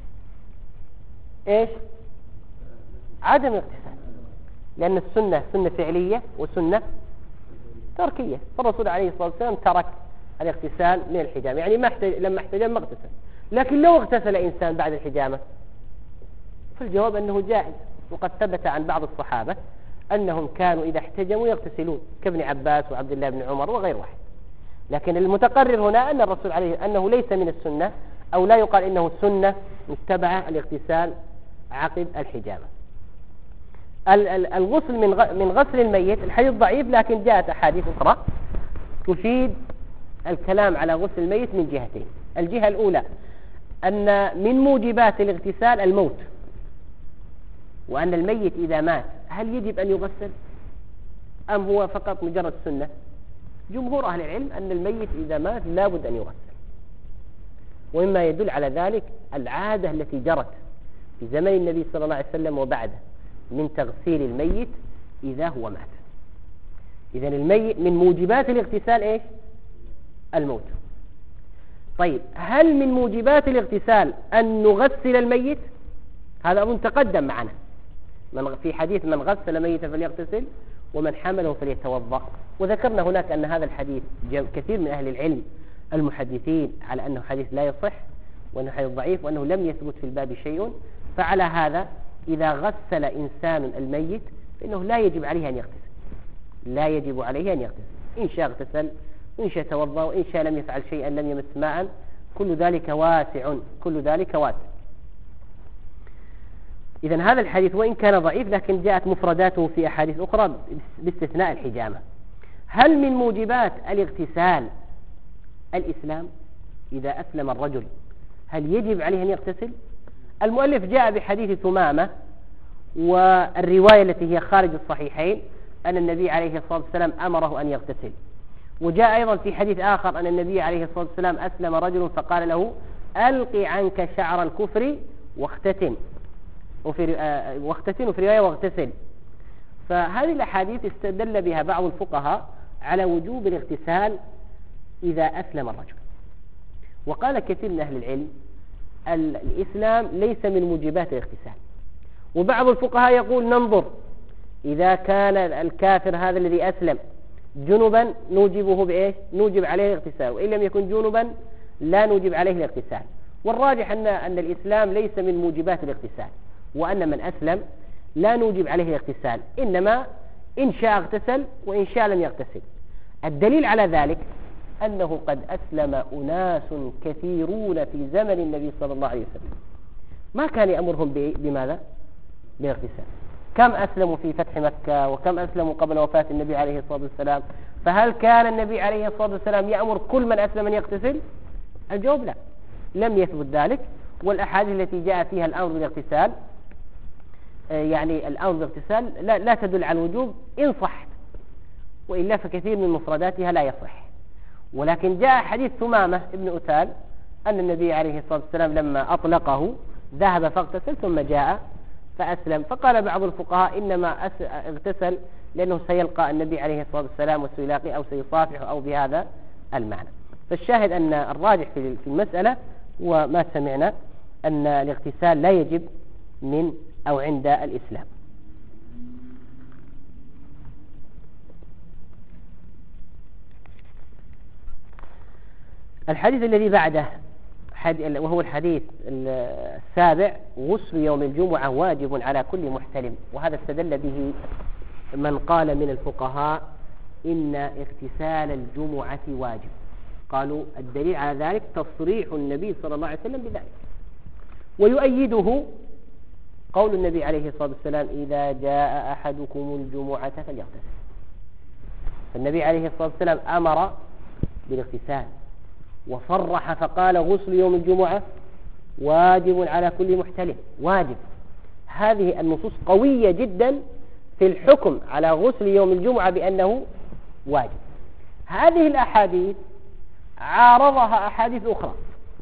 إيش؟ عدم الاغتسال، لأن السنة سنة فعلية وسنة تركية، فالرسول عليه الصلاة والسلام ترك الاغتسال من الحجامة، يعني ما احتج... لما احتجم ما اغتسل. لكن لو اغتسل إنسان بعد الحجامة فالجواب أنه جائز، وقد ثبت عن بعض الصحابة أنهم كانوا إذا احتجموا يغتسلون كابن عباس وعبد الله بن عمر وغير واحد. لكن المتقرر هنا أن الرسول عليه أنه ليس من السنة، أو لا يقال إنه سنة متبعة الاغتسال عقب الحجامة. الغسل من غسل الميت الحديث ضعيف، لكن جاءت أحاديث أخرى تفيد الكلام على غسل الميت من جهتين. الجهة الأولى أن من موجبات الاغتسال الموت، وأن الميت إذا مات هل يجب أن يغسل أم هو فقط مجرد سنة؟ جمهور أهل العلم أن الميت إذا مات لابد أن يغسل، ومما يدل على ذلك العادة التي جرت في زمن النبي صلى الله عليه وسلم وبعده من تغسيل الميت إذا هو مات. إذن الميت من موجبات الاغتسال إيش؟ الموت. طيب هل من موجبات الاغتسال أن نغسل الميت؟ هذا أظن تقدم معنا من في حديث من غسل ميتا فليغتسل ومن حمله فليتوضأ، وذكرنا هناك أن هذا الحديث كثير من أهل العلم المحدثين على أنه حديث لا يصح، وأنه حديث ضعيف، وأنه لم يثبت في الباب شيء. فعلى هذا إذا غسل إنسان الميت فإنه لا يجب عليه أن يغتسل، لا يجب عليه أن يغتسل، إن شاء اغتسل وإن شاء توضأ وإن شاء لم يفعل شيئا لم يمس ماء، كل ذلك واسع، كل ذلك واسع. إذن هذا الحديث وإن كان ضعيف لكن جاءت مفرداته في أحاديث أخرى باستثناء الحجامة. هل من موجبات الاغتسال الإسلام؟ إذا أسلم الرجل هل يجب عليه أن يغتسل؟ المؤلف جاء بحديث ثمامة والرواية التي هي خارج الصحيحين أن النبي عليه الصلاة والسلام أمره أن يغتسل، وجاء أيضا في حديث آخر أن النبي عليه الصلاة والسلام أسلم رجل فقال له ألقي عنك شعر الكفر واختتن، وفي آه واختتن وفي رواية واغتسل. فهذه الأحاديث استدل بها بعض الفقهاء على وجوب الاغتسال إذا أسلم الرجل. وقال كثير من أهل العلم الإسلام ليس من موجبات الاغتسال، وبعض الفقهاء يقول ننظر إذا كان الكافر هذا الذي أسلم جنبا نوجبه بإيش؟ نوجب عليه الاغتسال، وإن لم يكن جنبا لا نوجب عليه الاغتسال. والراجح أن أن الإسلام ليس من موجبات الاغتسال، وأن من أسلم لا نوجب عليه الاغتسال، إنما إن شاء اغتسل وإن شاء لم يغتسل. الدليل على ذلك أنه قد أسلم أناس كثيرون في زمن النبي صلى الله عليه وسلم ما كان يأمرهم بماذا؟ بالاغتسال. كم أسلموا في فتح مكة، وكم أسلموا قبل وفاة النبي عليه الصلاة والسلام؟ فهل كان النبي عليه الصلاة والسلام يأمر كل من أسلم أن يغتسل؟ الجواب لا، لم يثبت ذلك. والأحاديث التي جاء فيها الأمر بالاغتسال يعني الأمر بالاغتسال لا, لا تدل على الوجوب إن صحت، وإلا فكثير من مفرداتها لا يصح. ولكن جاء حديث ثمامة ابن أثال أن النبي عليه الصلاة والسلام لما أطلقه ذهب فاغتسل ثم جاء فأسلم. فقال بعض الفقهاء إنما اغتسل لأنه سيلقى النبي عليه الصلاة والسلام وسيلاقي أو سيصافح أو بهذا المعنى. فالشاهد أن الراجح في المسألة وما سمعنا أن الاغتسال لا يجب من أو عند الإسلام. الحديث الذي بعده وهو الحديث السابع: غسل يوم الجمعة واجب على كل محتلم. وهذا استدل به من قال من الفقهاء إن اغتسال الجمعة واجب. قالوا الدليل على ذلك تصريح النبي صلى الله عليه وسلم بذلك، ويؤيده قول النبي عليه الصلاة والسلام: إذا جاء أحدكم الجمعة فليغتسل. فالنبي عليه الصلاة والسلام أمر بالاغتسال وصرح فقال: غسل يوم الجمعة واجب على كل محتلم. واجب. هذه النصوص قوية جدا في الحكم على غسل يوم الجمعة بأنه واجب. هذه الأحاديث عارضها أحاديث أخرى،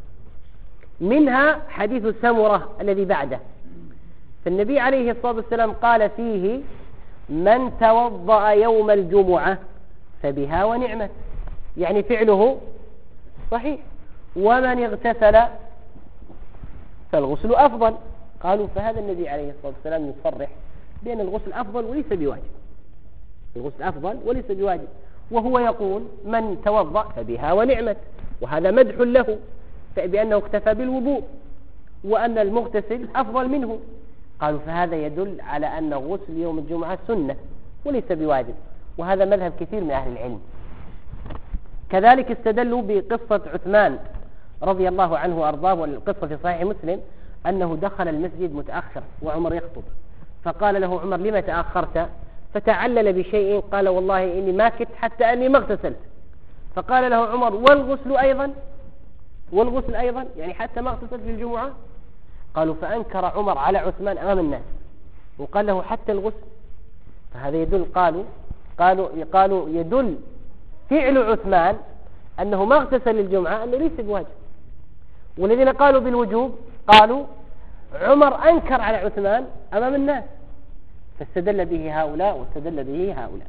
منها حديث سمرة الذي بعده. فالنبي عليه الصلاة والسلام قال فيه: من توضأ يوم الجمعة فبها ونعمت، يعني فعله صحيح، ومن اغتسل فالغسل أفضل. قالوا فهذا النبي عليه الصلاة والسلام يصرح بأن الغسل أفضل وليس بواجب، الغسل أفضل وليس بواجب، وهو يقول من توضأ فبها ونعمت، وهذا مدح له بأنه اكتفى بالوضوء، وأن المغتسل أفضل منه. قالوا فهذا يدل على أن غسل يوم الجمعة سنة وليس بواجب، وهذا مذهب كثير من أهل العلم. كذلك استدلوا بقصة عثمان رضي الله عنه وأرضاه، والقصة في صحيح مسلم أنه دخل المسجد متأخر وعمر يخطب، فقال له عمر لما تأخرت؟ فتعلل بشيء، قال والله إني ما كنت حتى أني ما اغتسلت. فقال له عمر والغسل أيضا، والغسل أيضا يعني حتى ما اغتسلت في الجمعة؟ قالوا فأنكر عمر على عثمان أمام الناس وقال له حتى الغسل. فهذا يدل، قالوا قالوا قالوا يدل فعل عثمان أنه ما اغتسل للجمعة أنه ليس بواجب. والذين قالوا بالوجوب قالوا عمر أنكر على عثمان أمام الناس، فاستدل به هؤلاء واستدل به هؤلاء.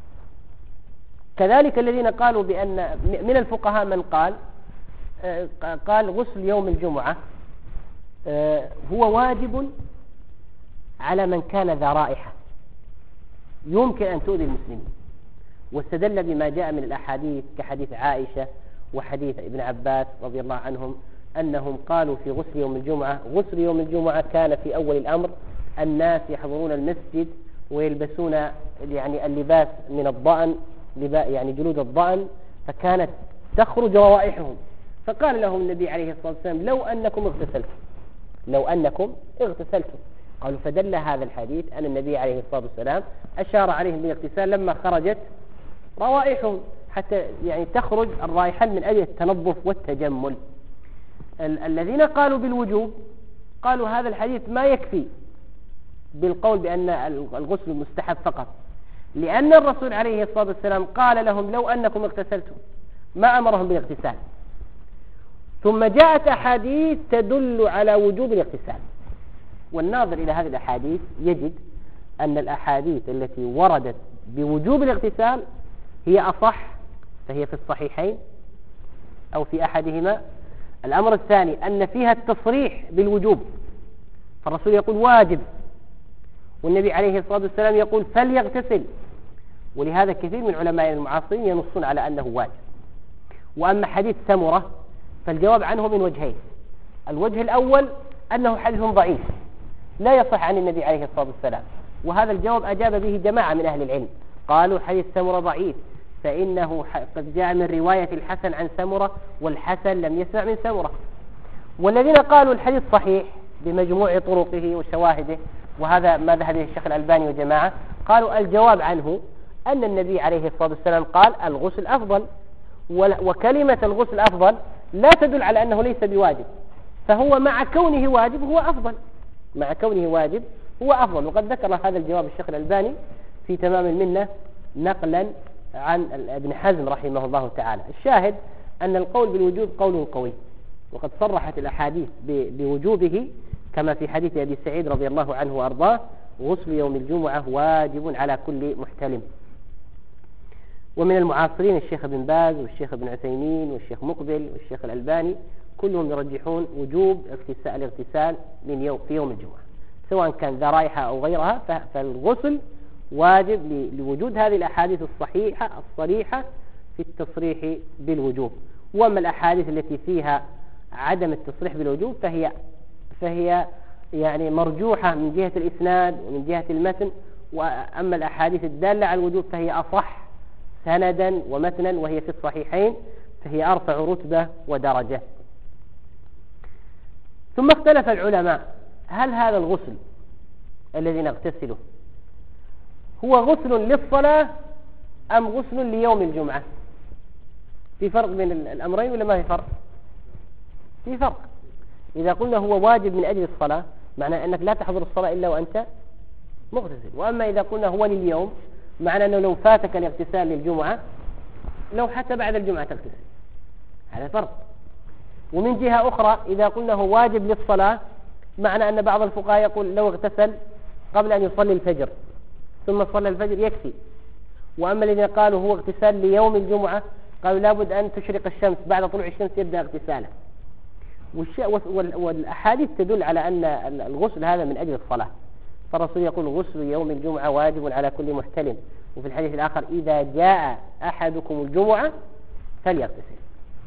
كذلك الذين قالوا بأن من الفقهاء من قال قال غسل يوم الجمعة هو واجب على من كان ذا رائحة يمكن أن تؤذي المسلمين، واستدل بما جاء من الأحاديث كحديث عائشة وحديث ابن عباس رضي الله عنهم أنهم قالوا في غسل يوم الجمعة، غسل يوم الجمعة كان في أول الأمر الناس يحضرون المسجد ويلبسون يعني اللباس من الضأن، يعني جلود الضأن، فكانت تخرج روائحهم، فقال لهم النبي عليه الصلاة والسلام لو أنكم اغتسلتم لو أنكم اغتسلتم قالوا فدل هذا الحديث أن النبي عليه الصلاة والسلام أشار عليهم بالاغتسال لما خرجت روائحهم، حتى يعني تخرج الرائحة من أجل التنظف والتجمل. ال- الذين قالوا بالوجوب قالوا هذا الحديث ما يكفي بالقول بأن الغسل مستحب فقط، لأن الرسول عليه الصلاة والسلام قال لهم لو أنكم اغتسلتم، ما أمرهم بالاغتسال. ثم جاءت أحاديث تدل على وجوب الاغتسال، والناظر إلى هذه الأحاديث يجد أن الأحاديث التي وردت بوجوب الاغتسال هي أصح، فهي في الصحيحين أو في أحدهما. الأمر الثاني أن فيها التصريح بالوجوب، فالرسول يقول واجب، والنبي عليه الصلاة والسلام يقول فليغتسل، ولهذا كثير من علماء المعاصرين ينصون على أنه واجب. وأما حديث سمرة فالجواب عنه من وجهين، الوجه الأول أنه حديث ضعيف لا يصح عن النبي عليه الصلاة والسلام، وهذا الجواب أجاب به جماعة من أهل العلم، قالوا حديث سمرة ضعيف فإنه قد جاء من رواية الحسن عن سمرة، والحسن لم يسمع من سمرة. والذين قالوا الحديث صحيح بمجموع طرقه وشواهده، وهذا ما ذهب إليه الشيخ الألباني وجماعة، قالوا الجواب عنه أن النبي عليه الصلاة والسلام قال الغسل أفضل، وكلمة الغسل أفضل لا تدل على أنه ليس بواجب، فهو مع كونه واجب هو أفضل، مع كونه واجب هو أفضل. وقد ذكر هذا الجواب الشيخ الألباني في تمام المنة نقلا عن ابن حزم رحمه الله تعالى. الشاهد أن القول بالوجوب قول قوي، وقد صرحت الأحاديث بوجوبه كما في حديث أبي سعيد رضي الله عنه وأرضاه غسل يوم الجمعة واجب على كل محتلم. ومن المعاصرين الشيخ ابن باز والشيخ ابن عثيمين والشيخ مقبل والشيخ الألباني كلهم يرجحون وجوب الاغتسال من يوم في يوم الجمعة، سواء كان ذا رائحة أو غيرها، فالغسل واجب لوجود هذه الأحاديث الصحيحة الصريحة في التصريح بالوجوب. وأما الأحاديث التي فيها عدم التصريح بالوجوب فهي فهي يعني مرجوحة من جهة الإسناد ومن جهة المتن، وأما الأحاديث الدالة على الوجوب فهي أصح سندا ومتنا، وهي في الصحيحين فهي أرفع رتبة ودرجة. ثم اختلف العلماء هل هذا الغسل الذي نغتسله هو غسل للصلاة أم غسل ليوم الجمعة؟ في فرق بين الأمرين ولا ما في فرق؟ في فرق. إذا قلنا هو واجب من أجل الصلاة معنى أنك لا تحضر الصلاة إلا وأنت مغتسل، وأما إذا قلنا هو لليوم معنى أنه لو فاتك الاغتسال للجمعة لو حتى بعد الجمعة تغتسل، هذا فرق. ومن جهة أخرى إذا قلنا هو واجب للصلاة معنى أن بعض الفقهاء يقول لو اغتسل قبل أن يصلي الفجر ثم صلى الفجر يكفي. وأما الذين قالوا هو اغتسال ليوم الجمعة قالوا لابد أن تشرق الشمس، بعد طلوع الشمس يبدأ اغتساله. والأحاديث تدل على أن الغسل هذا من أجل الصلاة، فالرسول يقول غسل يوم الجمعة واجب على كل محتلم، وفي الحديث الآخر إذا جاء أحدكم الجمعة فليغتسل.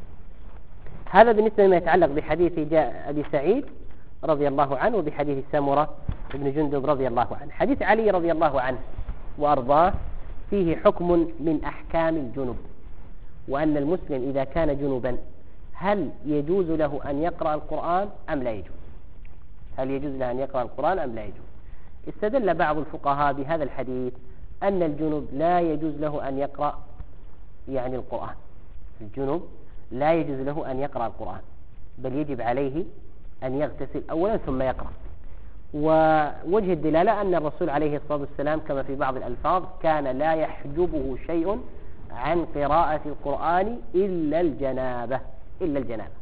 هذا بالنسبة لما يتعلق بحديث جاء أبي سعيد رضي الله عنه وبحديث سمرة بن جندب رضي الله عنه. حديث علي رضي الله عنه وأرضاه فيه حكم من أحكام الجنب، وأن المسلم إذا كان جنبا هل يجوز له أن يقرأ القرآن أم لا يجوز؟ هل يجوز له أن يقرأ القرآن أم لا يجوز؟ استدل بعض الفقهاء بهذا الحديث أن الجنب لا يجوز له أن يقرأ يعني القرآن، الجنب لا يجوز له أن يقرأ القرآن، بل يجب عليه أن يغتسل أولا ثم يقرأ. ووجه الدلالة أن الرسول عليه الصلاة والسلام كما في بعض الألفاظ كان لا يحجبه شيء عن قراءة القرآن إلا الجنابة إلا الجنابة.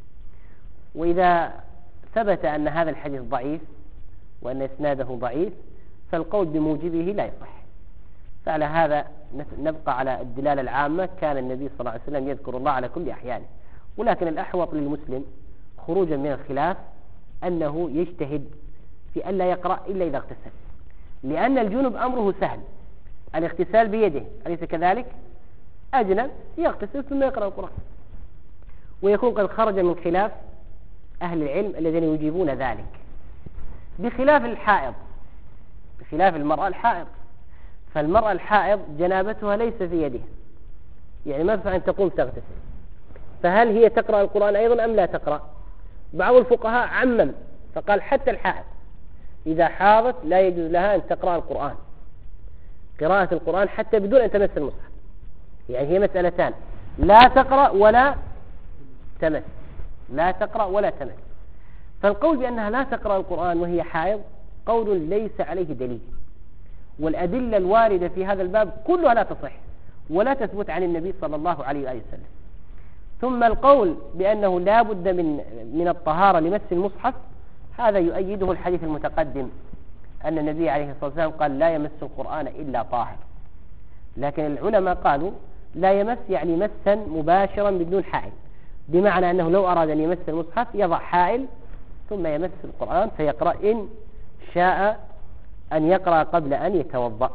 وإذا ثبت أن هذا الحديث ضعيف وأن إسناده ضعيف فالقول بموجبه لا يصح. فعلى هذا نبقى على الدلالة العامة، كان النبي صلى الله عليه وسلم يذكر الله على كل أحيانه، ولكن الأحوط للمسلم خروجا من الخلاف أنه يجتهد في أن لا يقرأ إلا إذا اغتسل، لأن الجنب أمره سهل، الاغتسال بيده أليس كذلك؟ أجنب يغتسل ثم يقرأ القرآن، ويكون قد خرج من خلاف أهل العلم الذين يجيبون ذلك، بخلاف الحائض، بخلاف المرأة الحائض. فالمرأة الحائض جنابتها ليس في يدها، يعني ما ينفع أن تقوم تغتسل، فهل هي تقرأ القرآن أيضا أم لا تقرأ؟ بعض الفقهاء عمم فقال حتى الحائض إذا حاضت لا يجوز لها أن تقرأ القرآن، قراءة القرآن حتى بدون أن تمس المصحف، يعني هي مسألتان، لا تقرأ ولا تمس، لا تقرأ ولا تمس. فالقول بأنها لا تقرأ القرآن وهي حائض قول ليس عليه دليل، والأدلة الواردة في هذا الباب كلها لا تصح ولا تثبت عن النبي صلى الله عليه وآله وسلم. ثم القول بأنه لا بد من من الطهارة لمس المصحف هذا يؤيده الحديث المتقدم أن النبي عليه الصلاة والسلام قال لا يمس القرآن إلا طاهر، لكن العلماء قالوا لا يمس يعني مسا مباشرا بدون حائل، بمعنى أنه لو أراد أن يمس المصحف يضع حائل ثم يمس القرآن فيقرأ إن شاء أن يقرأ قبل أن يتوضأ.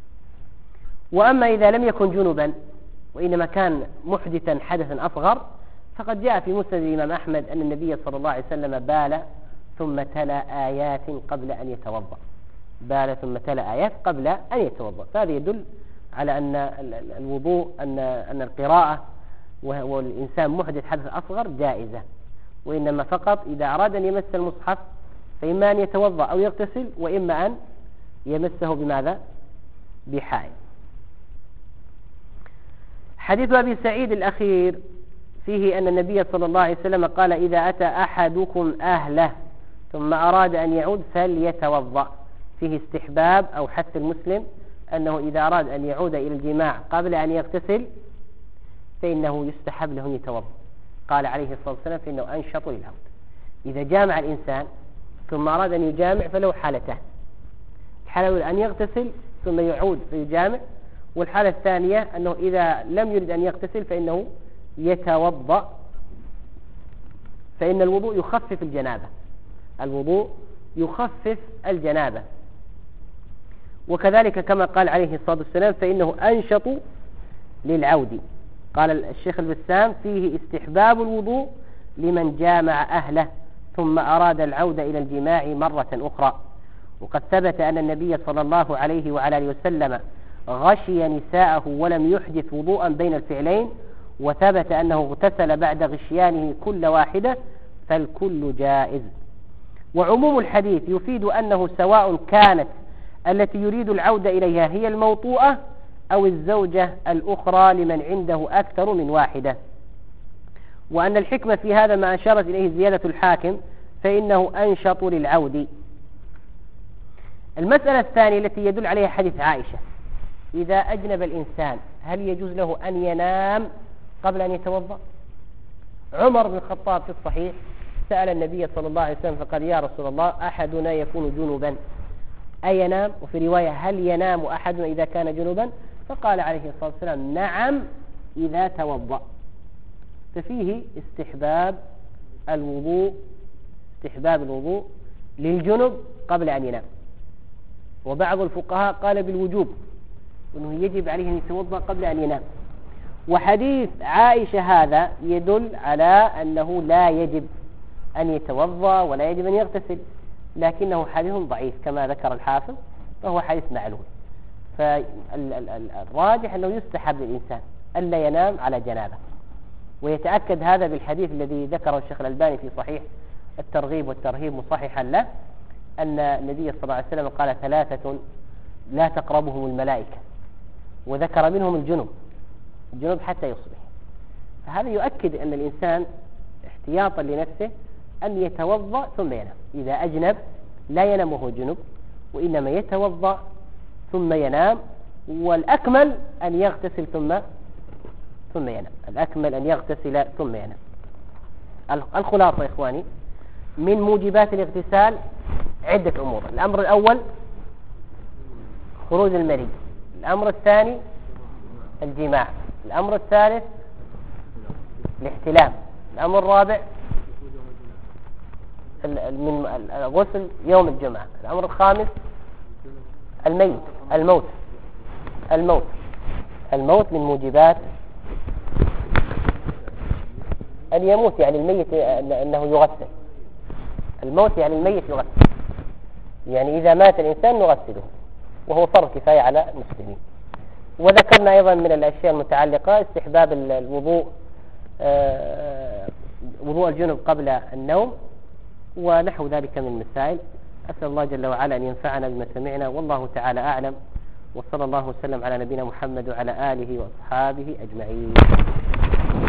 وأما إذا لم يكن جنبا وإنما كان محدثا حدثا أصغر فقد جاء في مسند الإمام أحمد أن النبي صلى الله عليه وسلم بال ثم تلا آيات قبل أن يتوضأ، بال ثم تلا آيات قبل أن يتوضأ. فهذا يدل على أن الوضوء أن أن القراءة والإنسان محدث حدث أصغر جائزة، وإنما فقط إذا أراد أن يمس المصحف فإما أن يتوضأ أو يغتسل، وإما أن يمسه بماذا؟ بحائل. حديث أبي سعيد الأخير فيه أن النبي صلى الله عليه وسلم قال إذا أتى أحدكم أهله ثم أراد أن يعود فليتوضأ، فيه استحباب أو حث المسلم أنه إذا أراد أن يعود إلى الجماع قبل أن يغتسل فإنه يستحب له أن يتوضأ. قال عليه الصلاة والسلام فإنه أنشط للعود. إذا جامع الإنسان ثم أراد أن يجامع فله حالتان، الحالة الأولى أن يغتسل ثم يعود فيجامع، والحالة الثانية أنه إذا لم يرد أن يغتسل فإنه يتوضأ، فإن الوضوء يخفف الجنابة، الوضوء يخفف الجنابة. وكذلك كما قال عليه الصلاة والسلام فإنه أنشط للعود. قال الشيخ البسام فيه استحباب الوضوء لمن جامع أهله ثم أراد العودة إلى الجماع مرة أخرى. وقد ثبت أن النبي صلى الله عليه وعلى آله وسلم غشي نساءه ولم يحدث وضوءا بين الفعلين، وثبت أنه اغتسل بعد غشيانه كل واحدة، فالكل جائز. وعموم الحديث يفيد أنه سواء كانت التي يريد العودة إليها هي الموطوءة أو الزوجة الأخرى لمن عنده أكثر من واحدة. وأن الحكمة في هذا ما أشارت إليه زيادة الحاكم فإنه أنشط للعود. المسألة الثانية التي يدل عليها حديث عائشة، إذا أجنب الإنسان هل يجوز له أن ينام قبل أن يتوضأ؟ عمر بن الخطاب في الصحيح سأل النبي صلى الله عليه وسلم فقال يا رسول الله أحدنا يكون جنبا أينام؟ وفي رواية هل ينام أحد إذا كان جنوبا؟ فقال عليه الصلاة والسلام نعم إذا توضأ. ففيه استحباب الوضوء استحباب الوضوء للجنب قبل أن ينام. وبعض الفقهاء قال بالوجوب، أنه يجب عليه أن يتوضأ قبل أن ينام. وحديث عائشة هذا يدل على أنه لا يجب أن يتوضأ ولا يجب أن يغتسل، لكنه حديث ضعيف كما ذكر الحافظ، فهو حديث معلول. فالراجح أنه يستحب للإنسان ألا ينام على جنابه. ويتأكد هذا بالحديث الذي ذكره الشيخ الألباني في صحيح الترغيب والترهيب مصححا له، أن النبي صلى الله عليه وسلم قال ثلاثة لا تقربهم الملائكة، وذكر منهم الجنب الجنب حتى يصبح. فهذا يؤكد أن الإنسان احتياطا لنفسه أن يتوضأ ثم ينام. إذا أجنب لا ينام وهو جنب، وإنما يتوضأ ثم ينام. والأكمل أن يغتسل ثم ثم ينام الأكمل أن يغتسل ثم ينام. الخلاصة يا إخواني، من موجبات الاغتسال عدة أمور. الأمر الأول خروج المني، الأمر الثاني الجماع، الأمر الثالث الاحتلام، الأمر الرابع من الغسل يوم الجمعة، الأمر الخامس الميت الموت الموت الموت من موجبات أن يموت، يعني الميت أنه يغسل. الموت يعني الميت يغسل، يعني إذا مات الإنسان نغسله، وهو فرض كفاية على المسلمين. وذكرنا أيضا من الأشياء المتعلقة استحباب الوضوء وضوء الجنب قبل النوم ونحو ذلك من المسائل. أسأل الله جل وعلا أن ينفعنا بما سمعنا، والله تعالى أعلم، وصلى الله وسلم على نبينا محمد وعلى آله وأصحابه أجمعين.